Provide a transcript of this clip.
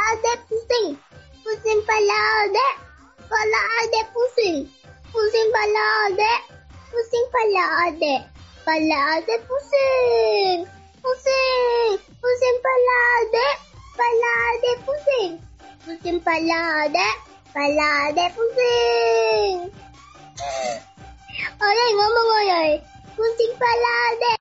adik pusing. Pusing kepala adik. Kepala adik pusing. Pusing kepala adik. Pusing kepala adik. Kepala adik pusing. Pusing. Pusing kepala adik. Kepala adik pusing. Pusing kepala adik. Kepala adik pusing. Ayah ngomong ayah. Pusing kepala adik.